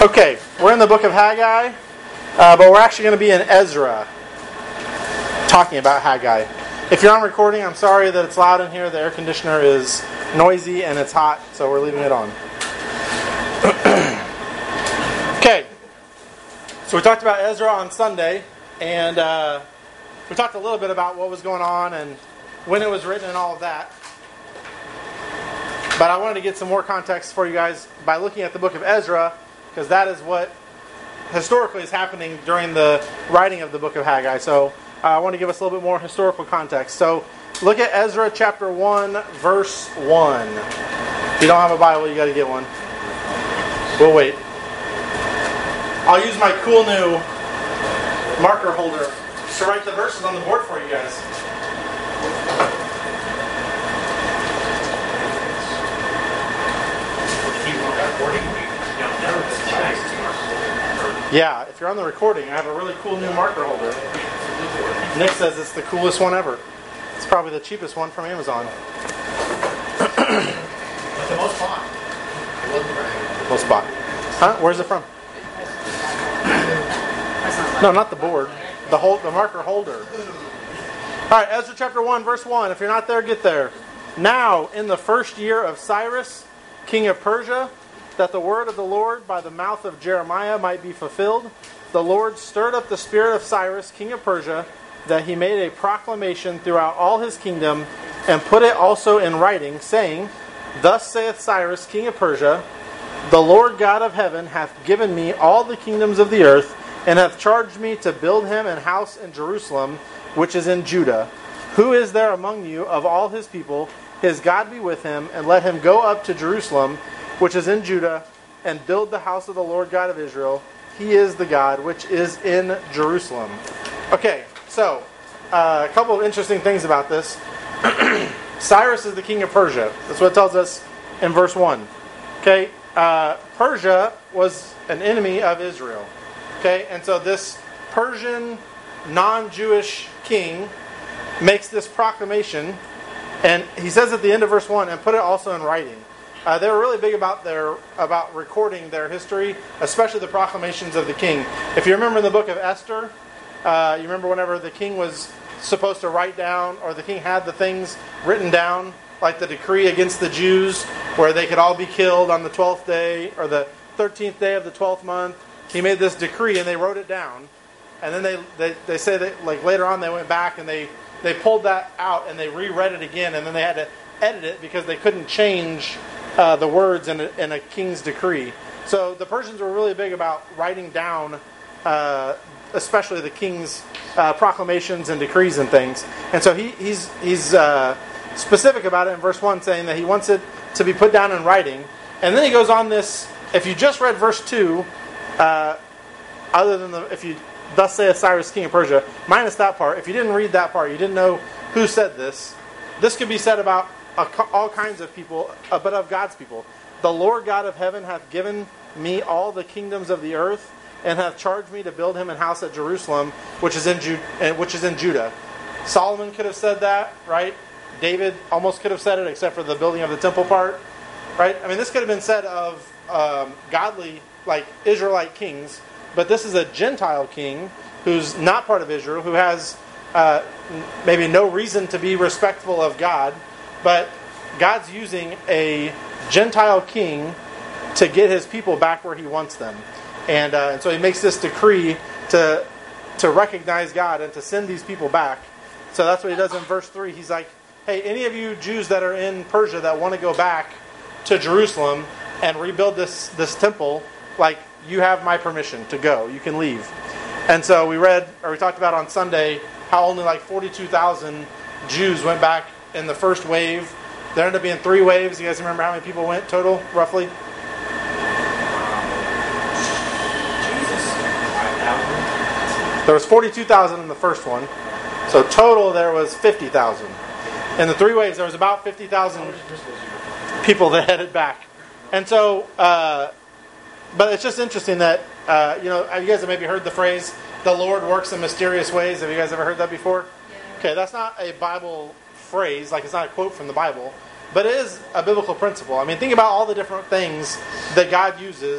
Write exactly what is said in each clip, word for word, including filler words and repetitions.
Okay, we're in the book of Haggai, uh, but we're actually going to be in Ezra, talking about Haggai. If you're on recording, I'm sorry that it's loud in here. The air conditioner is noisy and it's hot, so we're leaving it on. Okay, so we talked about Ezra on Sunday, and uh, we talked a little bit about what was going on and when it was written and all of that. But I wanted to get some more context for you guys by looking at the book of Ezra, because that is what historically is happening during the writing of the book of Haggai. So uh, I want to give us a little bit more historical context. So look at Ezra chapter one, verse one. If you don't have a Bible, you got to get one. We'll wait. I'll use my cool new marker holder to write the verses on the board for you guys. Yeah, if you're on the recording, I have a really cool new marker holder. Nick says it's the coolest one ever. It's probably the cheapest one from Amazon. But the most bought. Most bought. Huh? Where's it from? No, not the board. The whole, the marker holder. Alright, Ezra chapter one, verse one. If you're not there, get there. Now, in the first year of Cyrus, king of Persia, that the word of the Lord by the mouth of Jeremiah might be fulfilled, the Lord stirred up the spirit of Cyrus, king of Persia, that he made a proclamation throughout all his kingdom, and put it also in writing, saying, Thus saith Cyrus, king of Persia, The Lord God of heaven hath given me all the kingdoms of the earth, and hath charged me to build him an house in Jerusalem, which is in Judah. Who is there among you of all his people? His God be with him, and let him go up to Jerusalem, which is in Judah, and build the house of the Lord God of Israel. He is the God which is in Jerusalem. Okay, so uh, a couple of interesting things about this. Cyrus is the king of Persia. That's what it tells us in verse one. Okay, uh, Persia was an enemy of Israel. Okay, and so this Persian non-Jewish king makes this proclamation, and he says at the end of verse one, and put it also in writing. Uh, they were really big about their about recording their history, especially the proclamations of the king. If you remember in the book of Esther, uh, you remember whenever the king was supposed to write down, or the king had the things written down, like the decree against the Jews, where they could all be killed on the twelfth day, or the thirteenth day of the twelfth month. He made this decree, and they wrote it down. And then they, they, they say that like later on they went back and they, they pulled that out and they reread it again, and then they had to edit it because they couldn't change Uh, the words in a, in a king's decree. So the Persians were really big about writing down, uh, especially the king's uh, proclamations and decrees and things. And so he, he's he's uh, specific about it in verse one, saying that he wants it to be put down in writing. And then he goes on this. If you just read verse two, uh, other than the if you thus saith Cyrus, king of Persia, minus that part. If you didn't read that part, you didn't know who said this. This could be said about all kinds of people, but of God's people. The Lord God of heaven hath given me all the kingdoms of the earth, and hath charged me to build him an house at Jerusalem, which is in Ju- which is in Judah. Solomon could have said that, right? David almost could have said it, except for the building of the temple part, right? I mean, this could have been said of um, godly, like Israelite kings, but this is a Gentile king who's not part of Israel, who has uh, maybe no reason to be respectful of God. But God's using a Gentile king to get his people back where he wants them. And, uh, and so he makes this decree to to recognize God and to send these people back. So that's what he does in verse three. He's like, hey, any of you Jews that are in Persia that want to go back to Jerusalem and rebuild this, this temple, like, you have my permission to go. You can leave. And so we read, or we talked about on Sunday, how only like forty-two thousand Jews went back in the first wave. There ended up being three waves. You guys remember how many people went total, roughly? There was forty-two thousand in the first one. So total there was fifty thousand. In the three waves there was about fifty thousand people that headed back. And so, uh, but it's just interesting that, uh, you know, you guys have maybe heard the phrase, the Lord works in mysterious ways. Have you guys ever heard that before? Yeah. Okay, that's not a Bible phrase, like it's not a quote from the Bible, but it is a biblical principle. I mean, think about all the different things that God uses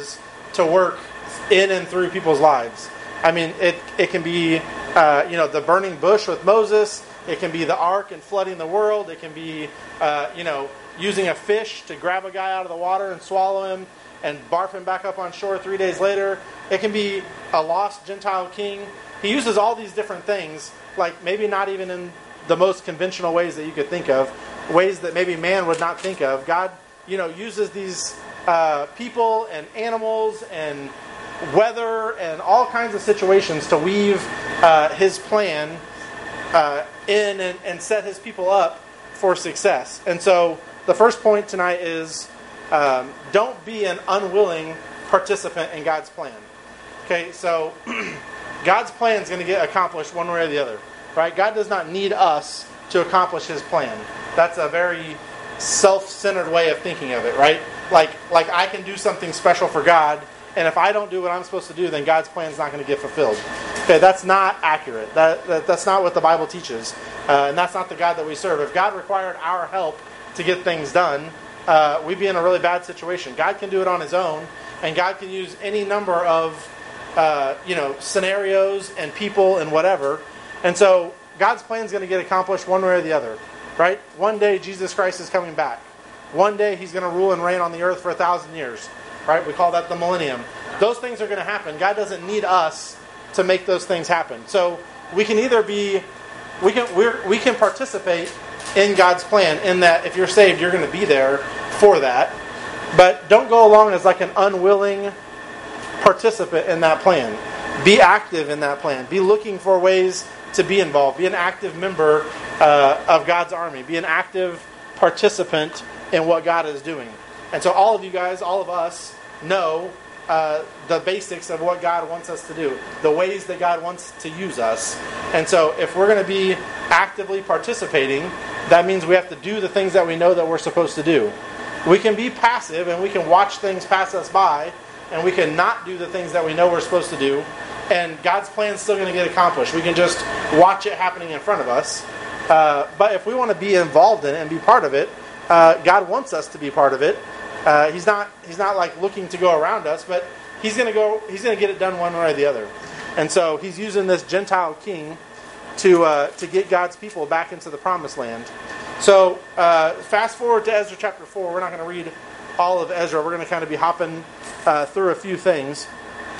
to work in and through people's lives. I mean, it it can be uh, you know the burning bush with Moses. It can be the ark and flooding the world. It can be uh, you know using a fish to grab a guy out of the water and swallow him and barf him back up on shore three days later. It can be a lost Gentile king. He uses all these different things, like maybe not even in the most conventional ways that you could think of, ways that maybe man would not think of. God, you know, uses these uh, people and animals and weather and all kinds of situations to weave uh, His plan uh, in and, and set His people up for success. And so the first point tonight is um, don't be an unwilling participant in God's plan. Okay, so God's plan is going to get accomplished one way or the other. Right? God does not need us to accomplish His plan. That's a very self-centered way of thinking of it, right? Like, like I can do something special for God, and if I don't do what I'm supposed to do, then God's plan is not going to get fulfilled. Okay, that's not accurate. That, that that's not what the Bible teaches, uh, and that's not the God that we serve. If God required our help to get things done, uh, we'd be in a really bad situation. God can do it on His own, and God can use any number of uh, you know scenarios and people and whatever. And so God's plan is going to get accomplished one way or the other, right? One day Jesus Christ is coming back. One day He's going to rule and reign on the earth for a thousand years, right? We call that the millennium. Those things are going to happen. God doesn't need us to make those things happen. So we can either be, we can we're, we can participate in God's plan in that if you're saved, you're going to be there for that. But don't go along as like an unwilling participant in that plan. Be active in that plan. Be looking for ways to be involved. Be an active member uh, of God's army. Be an active participant in what God is doing. And so all of you guys, all of us, know uh, the basics of what God wants us to do. The ways that God wants to use us. And so if we're going to be actively participating, that means we have to do the things that we know that we're supposed to do. We can be passive and we can watch things pass us by, and we can not do the things that we know we're supposed to do, and God's plan is still going to get accomplished. We can just watch it happening in front of us. Uh, but if we want to be involved in it and be part of it, uh, God wants us to be part of it. Uh, he's not He's not like looking to go around us, but He's going to go. He's going to get it done one way or the other. And so He's using this Gentile king to uh, to get God's people back into the promised land. So uh, fast forward to Ezra chapter four. We're not going to read all of Ezra. We're going to kind of be hopping uh, through a few things.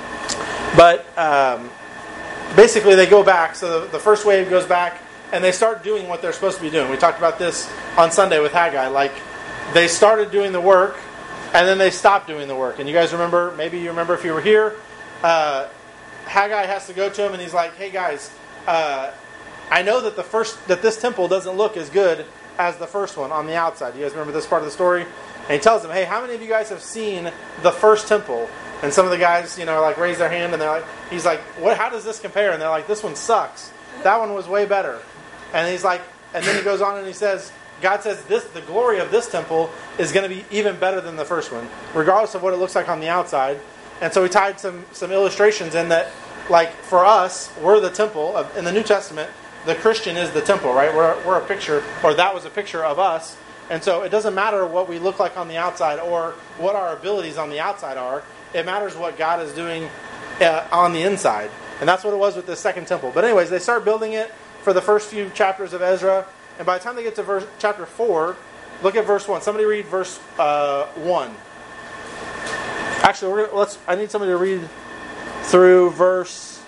But um, basically they go back. So the, the first wave goes back and they start doing what they're supposed to be doing. We talked about this on Sunday with Haggai. Like they started doing the work and then they stopped doing the work. And you guys remember, maybe you remember if you were here, uh, Haggai has to go to him and he's like, hey guys, uh, I know that the first that this temple doesn't look as good as the first one on the outside. You guys remember this part of the story? And he tells them, hey, how many of you guys have seen the first temple? And some of the guys, you know, like raise their hand and they're like, he's like, what? How does this compare? And they're like, this one sucks. That one was way better. And he's like, and then he goes on and he says, God says this, the glory of this temple is going to be even better than the first one, regardless of what it looks like on the outside. And so he tied some some illustrations in that, like for us, we're the temple of, in the New Testament. The Christian is the temple, right? We're we're a picture, or that was a picture of us. And so it doesn't matter what we look like on the outside or what our abilities on the outside are. It matters what God is doing uh, on the inside. And that's what it was with this second temple. But anyways, they start building it for the first few chapters of Ezra. And by the time they get to verse, chapter four, look at verse one. Somebody read verse uh, one. Actually, we're gonna, let's. I need somebody to read through verse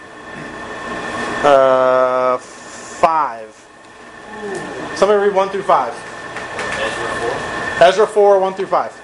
uh, five. Somebody read one through five. Ezra four. Ezra four, one through five.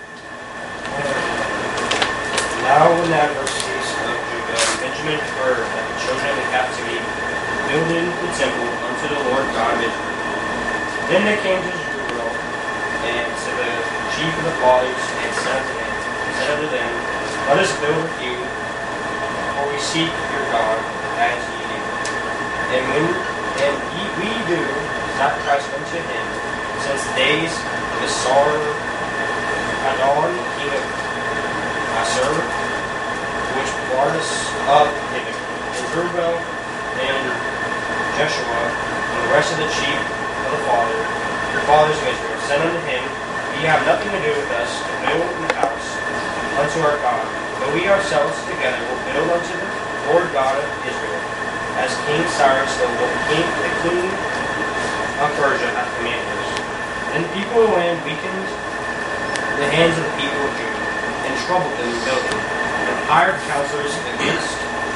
Now when the adversities of Judah and Benjamin heard that the children of the captivity building the temple unto the Lord God of Israel, then they came to Zerubbabel and to the chief of the fathers and said unto them, said unto them, let us build with you, for we seek your God as ye do. And when and ye, we do sacrifice unto him since the days of the Sar Adon, king of Assur, which brought us up hither. And Zerubbabel and Jeshua and the rest of the chief of the father, your fathers of Israel, said unto him, ye have nothing to do with us to build an house unto our God, but But we ourselves together will build unto the Lord God of Israel, as King Cyrus the king, the king of Persia hath commanded us. Then the people of the land weakened the hands of the people of Judah, and troubled them in building, and hired counselors against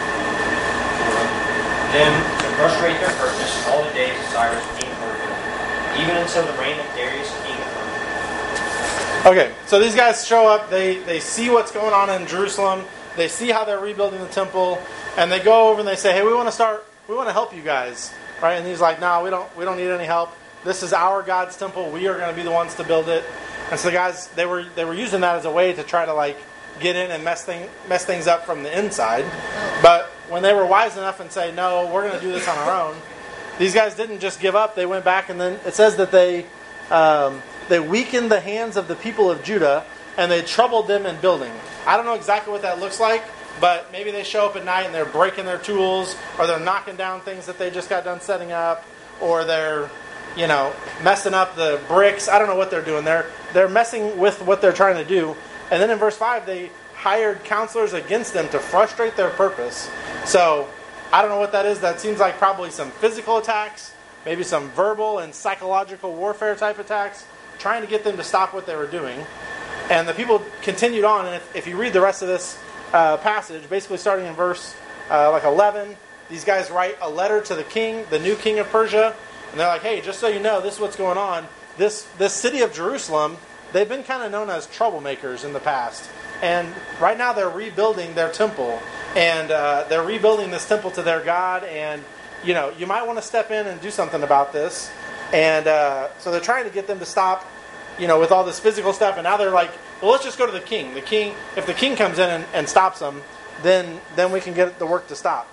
them to frustrate their purpose all the days of Cyrus king of Persia, even until the reign of Darius king of Persia. Okay, so these guys show up, they, they see what's going on in Jerusalem, they see how they're rebuilding the temple, and they go over and they say, hey, we want to start, we want to help you guys. Right? And he's like, no, we don't we don't need any help. This is our God's temple, we are going to be the ones to build it. And so the guys, they were they were using that as a way to try to like get in and mess, thing, mess things up from the inside. But when they were wise enough and say, no, we're going to do this on our own, these guys didn't just give up. They went back, and then it says that they um, they weakened the hands of the people of Judah, and they troubled them in building. I don't know exactly what that looks like, but maybe they show up at night and they're breaking their tools, or they're knocking down things that they just got done setting up, or they're, you know, messing up the bricks. I don't know what they're doing. They're they're messing with what they're trying to do. And then in verse five, they hired counselors against them to frustrate their purpose. So I don't know what that is. That seems like probably some physical attacks, maybe some verbal and psychological warfare type attacks, trying to get them to stop what they were doing. And the people continued on. And if, if you read the rest of this uh, passage, basically starting in verse uh, like eleven, these guys write a letter to the king, the new king of Persia. And they're like, hey, just so you know, this is what's going on. This this city of Jerusalem, they've been kind of known as troublemakers in the past. And right now they're rebuilding their temple. And uh, they're rebuilding this temple to their God. And, you know, you might want to step in and do something about this. And uh, so they're trying to get them to stop, you know, with all this physical stuff. And now they're like, well, let's just go to the king. The king, if the king comes in and, and stops them, then, then we can get the work to stop.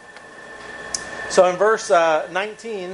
So in verse uh, nineteen...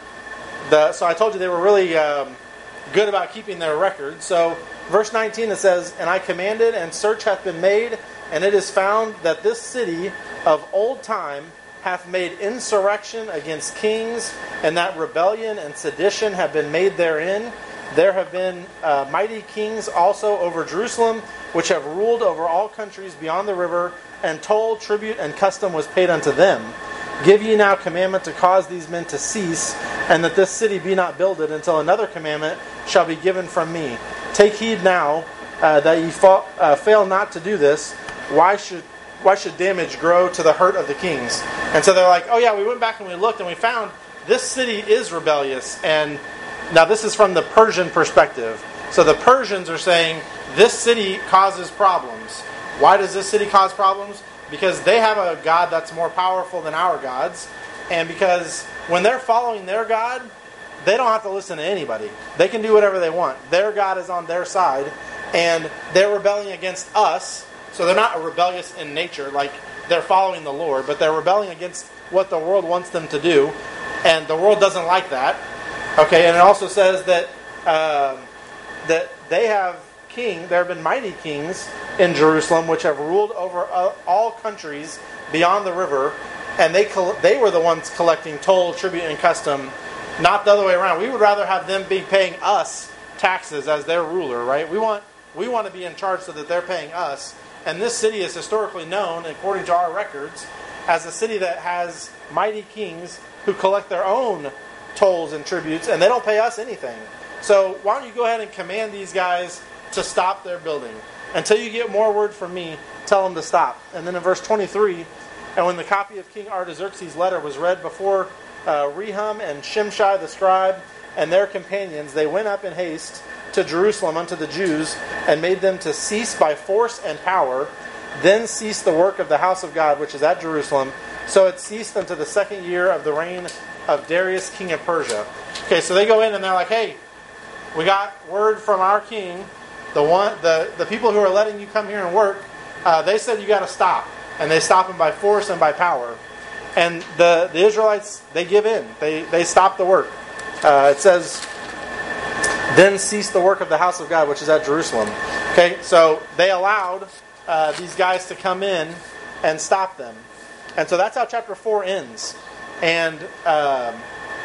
The, so I told you they were really um, good about keeping their record. So verse nineteen, it says, and I commanded, and search hath been made, and it is found that this city of old time hath made insurrection against kings, and that rebellion and sedition have been made therein. There have been uh, mighty kings also over Jerusalem, which have ruled over all countries beyond the river, and toll, tribute, and custom was paid unto them. Give ye now commandment to cause these men to cease, and that this city be not builded until another commandment shall be given from me. Take heed now uh, that ye fa- uh, fail not to do this. Why should why should damage grow to the hurt of the kings? And so they're like, oh yeah, we went back and we looked and we found this city is rebellious. And now this is from the Persian perspective. So the Persians are saying this city causes problems. Why does this city cause problems? Because they have a God that's more powerful than our gods. And because when they're following their God, they don't have to listen to anybody. They can do whatever they want. Their God is on their side. And they're rebelling against us. So they're not rebellious in nature, like they're following the Lord. But they're rebelling against what the world wants them to do. And the world doesn't like that. Okay, and it also says that uh, that they have king, there have been mighty kings in Jerusalem which have ruled over uh, all countries beyond the river, and they col- they were the ones collecting toll, tribute, and custom, not the other way around. We would rather have them be paying us taxes as their ruler, right? We want we want to be in charge so that they're paying us. And this city is historically known, according to our records, as a city that has mighty kings who collect their own tolls and tributes, and they don't pay us anything. So why don't you go ahead and command these guys to stop their building. Until you get more word from me, tell them to stop. And then in verse twenty-three, and when the copy of King Artaxerxes' letter was read before uh, Rehum and Shimshai the scribe and their companions, they went up in haste to Jerusalem unto the Jews, and made them to cease by force and power. Then ceased the work of the house of God, which is at Jerusalem. So it ceased unto the second year of the reign of Darius king of Persia. Okay, so they go in and they're like, hey, we got word from our king. The one, the, the people who are letting you come here and work, uh, they said you got to stop. And they stop them by force and by power. And the, the Israelites, they give in. They they stop the work. Uh, it says, then cease the work of the house of God, which is at Jerusalem. Okay, so they allowed uh, these guys to come in and stop them. And so that's how chapter four ends. And um,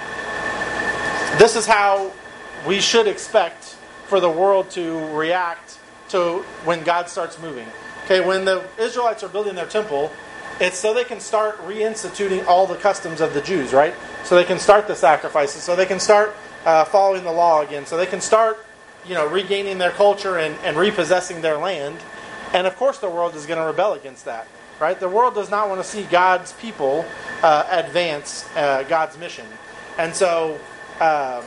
this is how we should expect for the world to react to when God starts moving. Okay, when the Israelites are building their temple, it's so they can start reinstituting all the customs of the Jews, right? So they can start the sacrifices, so they can start uh, following the law again, so they can start, you know, regaining their culture and, and repossessing their land. And of course the world is going to rebel against that, right? The world does not want to see God's people uh, advance uh, God's mission. And so, um,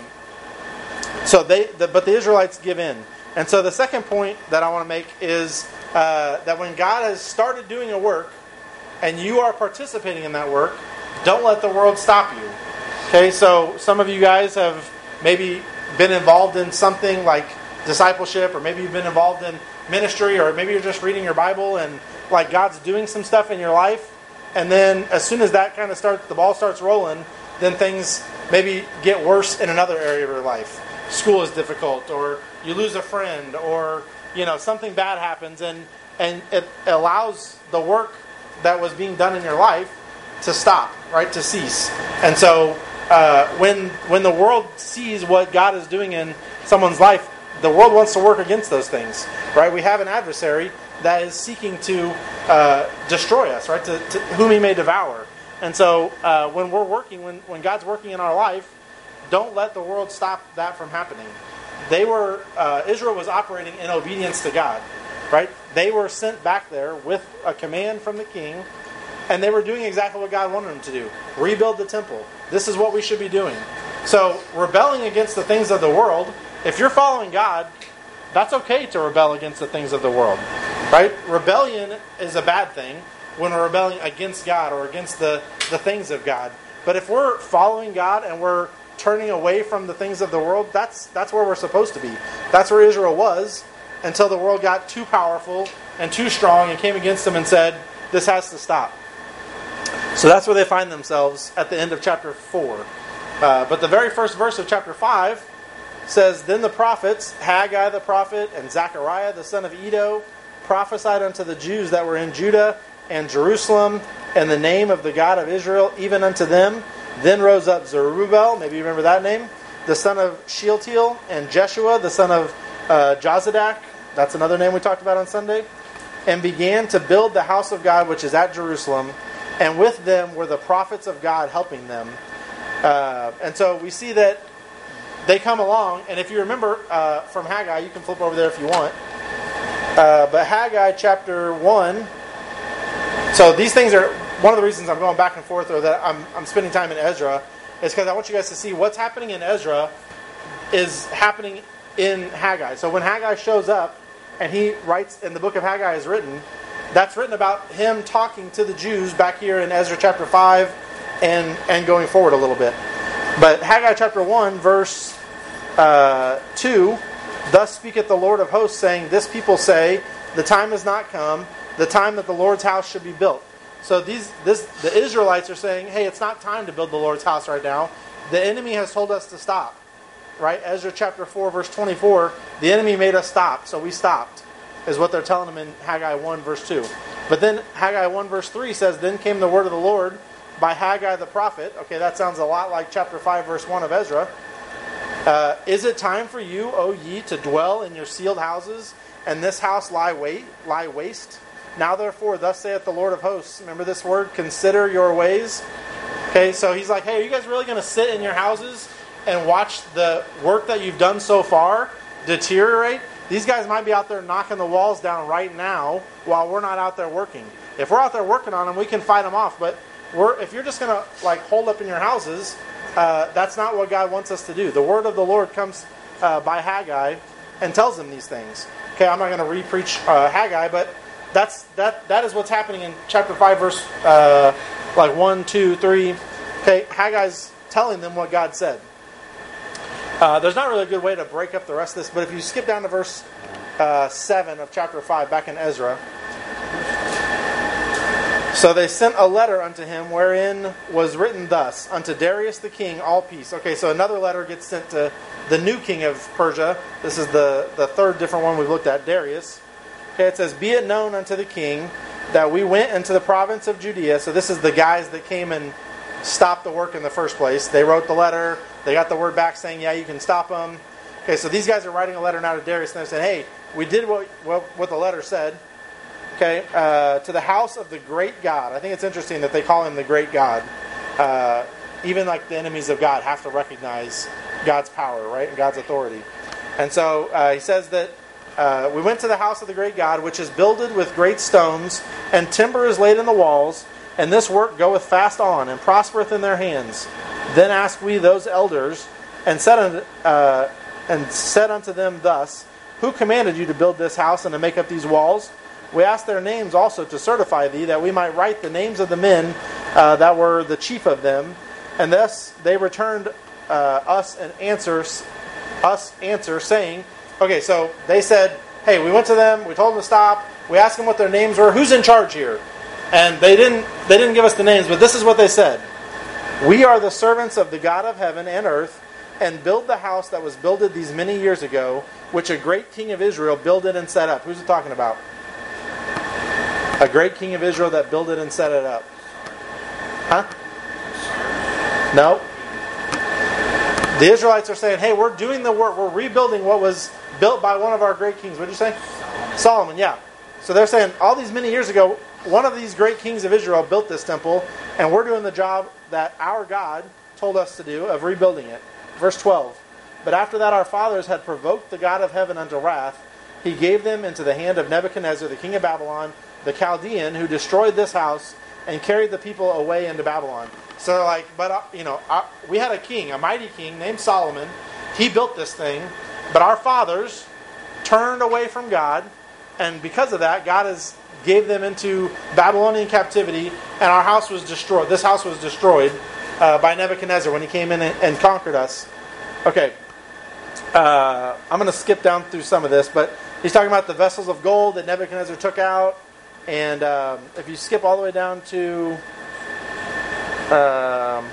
so they, the, but the Israelites give in. And so the second point that I want to make is uh, that when God has started doing a work, and you are participating in that work, don't let the world stop you. Okay, so some of you guys have maybe been involved in something like discipleship, or maybe you've been involved in ministry, or maybe you're just reading your Bible and like God's doing some stuff in your life, and then as soon as that kind of starts, the ball starts rolling, then things maybe get worse in another area of your life. School is difficult, or you lose a friend, or you know something bad happens, and and it allows the work that was being done in your life to stop, right, to cease. And so uh, when when the world sees what God is doing in someone's life, the world wants to work against those things, right? We have an adversary that is seeking to uh, destroy us, right, to, to whom he may devour. And so uh, when we're working, when, when God's working in our life, don't let the world stop that from happening. They were uh, Israel was operating in obedience to God. Right? They were sent back there with a command from the king, and they were doing exactly what God wanted them to do. Rebuild the temple. This is what we should be doing. So, rebelling against the things of the world, if you're following God, that's okay to rebel against the things of the world. Right? Rebellion is a bad thing when we're rebelling against God or against the, the things of God. But if we're following God and we're turning away from the things of the world, that's that's where we're supposed to be. That's where Israel was, until the world got too powerful and too strong and came against them and said, this has to stop. So that's where they find themselves at the end of chapter four. Uh, but the very first verse of chapter five says, Then the prophets, Haggai the prophet and Zechariah the son of Iddo, prophesied unto the Jews that were in Judah and Jerusalem in the name of the God of Israel, even unto them. Then rose up Zerubbabel, maybe you remember that name, the son of Shealtiel, and Jeshua the son of uh, Jozadak, that's another name we talked about on Sunday, and began to build the house of God which is at Jerusalem, and with them were the prophets of God helping them. Uh, and so we see that they come along, and if you remember uh, from Haggai, you can flip over there if you want, uh, but Haggai chapter one, so these things are, one of the reasons I'm going back and forth, or that I'm, I'm spending time in Ezra, is because I want you guys to see what's happening in Ezra is happening in Haggai. So when Haggai shows up, and he writes, in the book of Haggai is written, that's written about him talking to the Jews back here in Ezra chapter five, and, and going forward a little bit. But Haggai chapter one, verse uh, two, Thus speaketh the Lord of hosts, saying, This people say, the time is not come, the time that the Lord's house should be built. So these, this, the Israelites are saying, hey, it's not time to build the Lord's house right now. The enemy has told us to stop. Right? Ezra chapter four, verse twenty-four, the enemy made us stop, so we stopped, is what they're telling them in Haggai one, verse two. But then Haggai one, verse three says, Then came the word of the Lord by Haggai the prophet. Okay, that sounds a lot like chapter five, verse one of Ezra. Uh, Is it time for you, O ye, to dwell in your sealed houses, and this house lie, wait, lie waste? Now therefore, thus saith the Lord of hosts. Remember this word, consider your ways. Okay, so he's like, hey, are you guys really going to sit in your houses and watch the work that you've done so far deteriorate? These guys might be out there knocking the walls down right now while we're not out there working. If we're out there working on them, we can fight them off. But we're, if you're just going to like hold up in your houses, uh, that's not what God wants us to do. The word of the Lord comes uh, by Haggai and tells them these things. Okay, I'm not going to re-preach uh, Haggai, but that's that. That is what's happening in chapter five, verse uh, like one, two, three. Okay, Haggai's telling them what God said. Uh, there's not really a good way to break up the rest of this, but if you skip down to verse uh, seven of chapter five, back in Ezra. So they sent a letter unto him, wherein was written thus, Unto Darius the king, all peace. Okay, so another letter gets sent to the new king of Persia. This is the, the third different one we've looked at, Darius. Okay, it says, Be it known unto the king that we went into the province of Judea. So this is the guys that came and stopped the work in the first place. They wrote the letter. They got the word back saying, yeah, you can stop them. Okay, so these guys are writing a letter now to Darius, and they're saying, hey, we did what, what, what the letter said. Okay, uh, to the house of the great God. I think it's interesting that they call him the great God. Uh, even like the enemies of God have to recognize God's power, right, and God's authority. And so uh, he says that uh, we went to the house of the great God, which is builded with great stones, and timber is laid in the walls, and this work goeth fast on, and prospereth in their hands. Then asked we those elders, and said unto, uh, and said unto them thus, Who commanded you to build this house and to make up these walls? We asked their names also to certify thee, that we might write the names of the men uh, that were the chief of them. And thus they returned uh, us an answer, us answer, saying, okay, so they said, hey, we went to them, we told them to stop, we asked them what their names were, who's in charge here? And they didn't they didn't give us the names, but this is what they said. We are the servants of the God of heaven and earth, and build the house that was builded these many years ago, which a great king of Israel builded and set up. Who's it talking about? A great king of Israel that builded and set it up. Huh? No. The Israelites are saying, hey, we're doing the work. We're rebuilding what was built by one of our great kings. What did you say? Solomon. Solomon, yeah. So they're saying, all these many years ago, one of these great kings of Israel built this temple, and we're doing the job that our God told us to do of rebuilding it. Verse twelve. But after that our fathers had provoked the God of heaven unto wrath, he gave them into the hand of Nebuchadnezzar, the king of Babylon, the Chaldean, who destroyed this house and carried the people away into Babylon. So, like, but, uh, you know, uh, we had a king, a mighty king named Solomon. He built this thing, but our fathers turned away from God, and because of that, God has gave them into Babylonian captivity, and our house was destroyed. This house was destroyed uh, by Nebuchadnezzar when he came in and, and conquered us. Okay, uh, I'm going to skip down through some of this, but he's talking about the vessels of gold that Nebuchadnezzar took out. And um, if you skip all the way down to, um,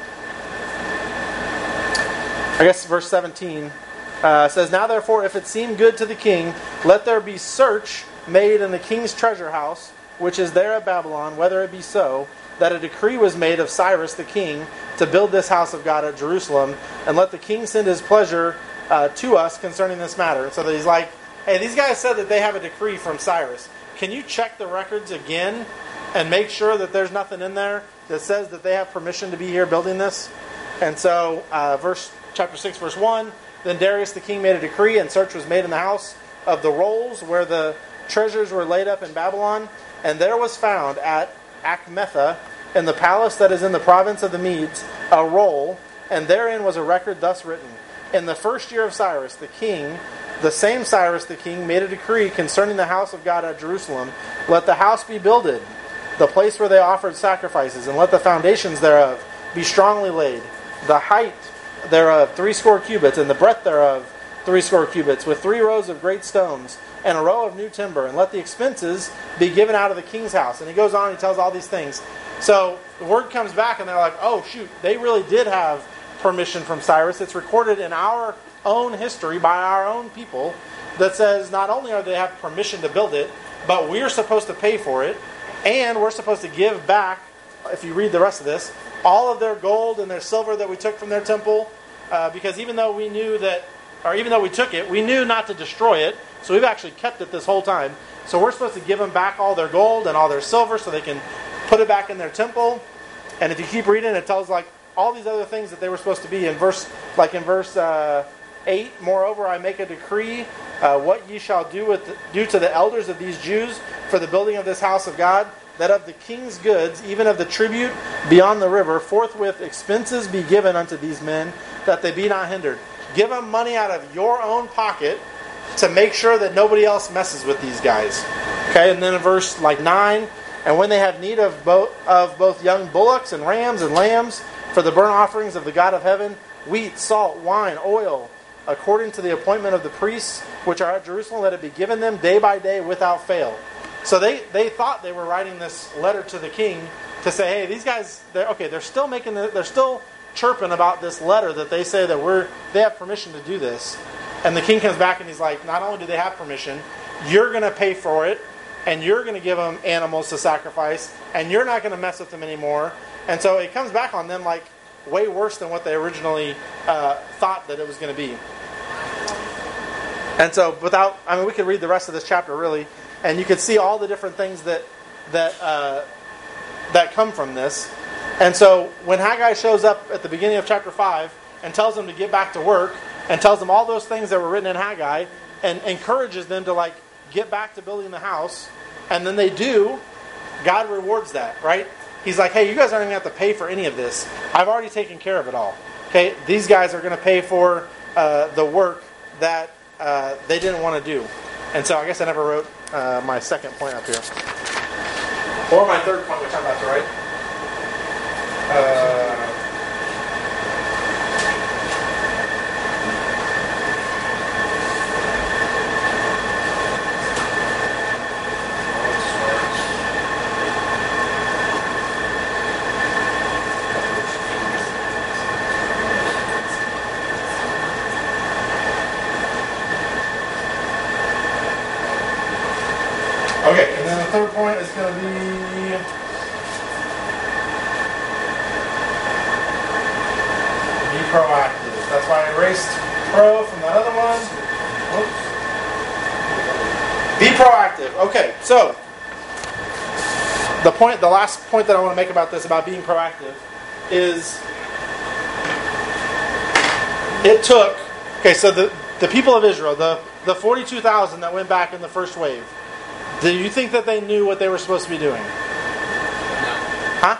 I guess verse seventeen, uh, says, Now therefore, if it seem good to the king, let there be search made in the king's treasure house, which is there at Babylon, whether it be so, that a decree was made of Cyrus the king to build this house of God at Jerusalem, and let the king send his pleasure uh, to us concerning this matter. So that he's like, hey, these guys said that they have a decree from Cyrus. Can you check the records again and make sure that there's nothing in there that says that they have permission to be here building this? And so, uh, verse chapter six, verse one, Then Darius the king made a decree, and search was made in the house of the rolls where the treasures were laid up in Babylon. And there was found at Achmetha, in the palace that is in the province of the Medes, a roll, and therein was a record thus written. In the first year of Cyrus the king, the same Cyrus the king made a decree concerning the house of God at Jerusalem. Let the house be builded, the place where they offered sacrifices, and let the foundations thereof be strongly laid. The height thereof threescore cubits, and the breadth thereof threescore cubits, with three rows of great stones, and a row of new timber. And let the expenses be given out of the king's house. And he goes on, he tells all these things. So the word comes back, and they're like, oh shoot, they really did have permission from Cyrus. It's recorded in our own history by our own people that says not only are they have permission to build it, but we're supposed to pay for it, and we're supposed to give back, if you read the rest of this, all of their gold and their silver that we took from their temple, uh, because even though we knew that, or even though we took it, we knew not to destroy it, so we've actually kept it this whole time. So we're supposed to give them back all their gold and all their silver so they can put it back in their temple. And if you keep reading, it tells like all these other things that they were supposed to be in verse, like in verse uh, eight. Moreover, I make a decree, uh, what ye shall do with the, do to the elders of these Jews for the building of this house of God, that of the king's goods, even of the tribute beyond the river, forthwith expenses be given unto these men, that they be not hindered. Give them money out of your own pocket to make sure that nobody else messes with these guys. Okay, and then in verse like nine, and when they have need of both of both young bullocks and rams and lambs for the burnt offerings of the God of heaven, wheat, salt, wine, oil, according to the appointment of the priests which are at Jerusalem, let it be given them day by day without fail. So they, they thought they were writing this letter to the king to say, hey, these guys, they're okay, they're still making the, they're still chirping about this letter that they say that we're they have permission to do this. And the king comes back and he's like, not only do they have permission, you're going to pay for it, and you're going to give them animals to sacrifice, and you're not going to mess with them anymore. And so it comes back on them like way worse than what they originally uh, thought that it was going to be. And so without, I mean, we could read the rest of this chapter really. and you could see all the different things that that uh, that come from this. And so when Haggai shows up at the beginning of chapter five and tells them to get back to work and tells them all those things that were written in Haggai and encourages them to like get back to building the house, and then they do, God rewards that, right? He's like, hey, you guys aren't going to have to pay for any of this. I've already taken care of it all. Okay, these guys are going to pay for uh, the work that uh, they didn't want to do. And so I guess I never wrote uh, my second point up here. Or my third point, which I'm about to write. Uh, Okay, and then the third point is going to be be proactive. That's why I erased pro from that other one. Oops. Be proactive. Okay, so the point, the last point that I want to make about this, about being proactive, is it took. Okay, so the the people of Israel, the the forty-two thousand that went back in the first wave. Do you think that they knew what they were supposed to be doing? No. Huh?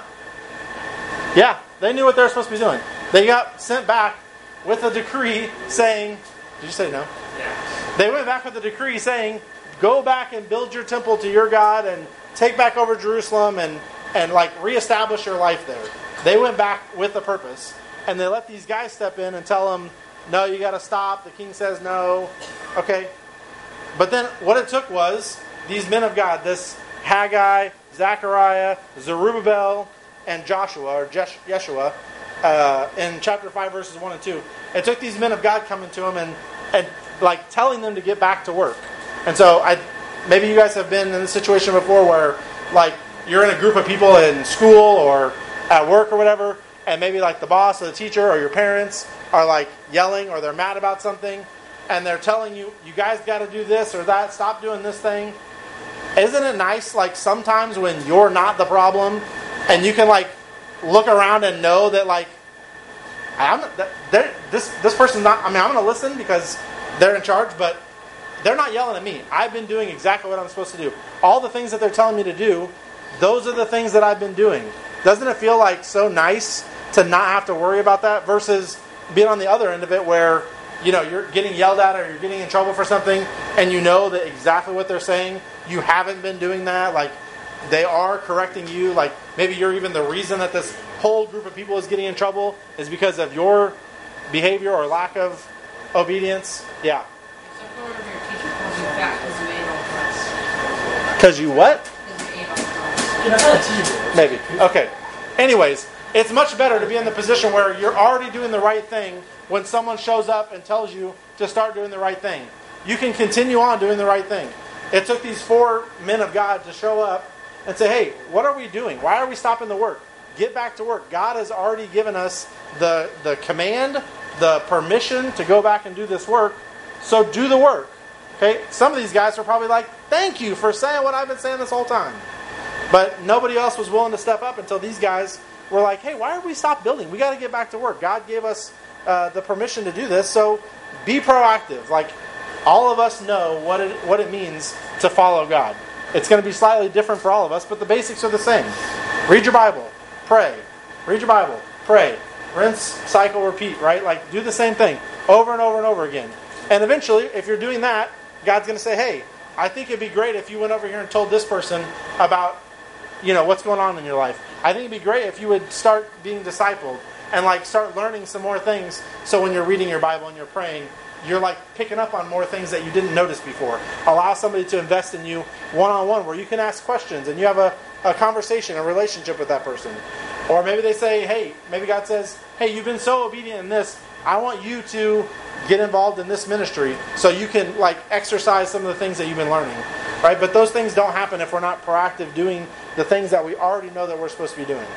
Yeah, they knew what they were supposed to be doing. They got sent back with a decree saying, did you say no? Yeah. They went back with a decree saying, go back and build your temple to your God and take back over Jerusalem and, and like reestablish your life there. They went back with a purpose, and they let these guys step in and tell them, no, you got to stop. The king says no. Okay. But then what it took was these men of God, this Haggai, Zechariah, Zerubbabel, and Joshua, or Jesh- Yeshua, uh, in chapter five, verses one and two. It took these men of God coming to them and, and like telling them to get back to work. And so I, maybe you guys have been in this situation before where like you're in a group of people in school or at work or whatever, and maybe like the boss or the teacher or your parents are like yelling or they're mad about something, and they're telling you, you guys got to do this or that, stop doing this thing. Isn't it nice, like, sometimes when you're not the problem, and you can, like, look around and know that, like, I'm that this this person's not, I mean, I'm going to listen because they're in charge, but they're not yelling at me. I've been doing exactly what I'm supposed to do. All the things that they're telling me to do, those are the things that I've been doing. Doesn't it feel, like, so nice to not have to worry about that versus being on the other end of it where, you know, you're getting yelled at or you're getting in trouble for something, and you know that exactly what they're saying, you haven't been doing that, like, they are correcting you, like, maybe you're even the reason that this whole group of people is getting in trouble is because of your behavior or lack of obedience. Yeah. Except for whatever your teacher calls you back because you ate all class. Because you what? Because you ate all class. Yeah, that's not a teacher. Maybe. Okay. Anyways, it's much better to be in the position where you're already doing the right thing when someone shows up and tells you to start doing the right thing. You can continue on doing the right thing. It took these four men of God to show up and say, hey, what are we doing? Why are we stopping the work? Get back to work. God has already given us the, the command, the permission to go back and do this work. So do the work. Okay? Some of these guys were probably like, thank you for saying what I've been saying this whole time. But nobody else was willing to step up until these guys were like, hey, why are we stop building? We got to get back to work. God gave us uh, the permission to do this. So be proactive. Like, all of us know what it what it means to follow God. It's going to be slightly different for all of us, but the basics are the same. Read your Bible. Pray. Read your Bible. Pray. Rinse, cycle, repeat, right? Like, do the same thing over and over and over again. And eventually, if you're doing that, God's going to say, hey, I think it'd be great if you went over here and told this person about, you know, what's going on in your life. I think it'd be great if you would start being discipled and, like, start learning some more things so when you're reading your Bible and you're praying, you're like picking up on more things that you didn't notice before. Allow somebody to invest in you one-on-one where you can ask questions and you have a, a conversation, a relationship with that person. Or maybe they say, hey, maybe God says, hey, you've been so obedient in this, I want you to get involved in this ministry so you can like exercise some of the things that you've been learning. Right? But those things don't happen if we're not proactive doing the things that we already know that we're supposed to be doing.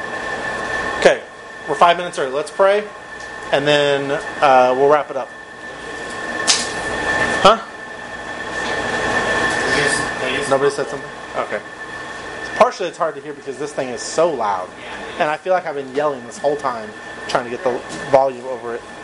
Okay, we're five minutes early. Let's pray and then uh, we'll wrap it up. Huh? I guess, I guess Nobody said, Nobody said something? Okay. Partially it's hard to hear because this thing is so loud. And I feel like I've been yelling this whole time trying to get the volume over it.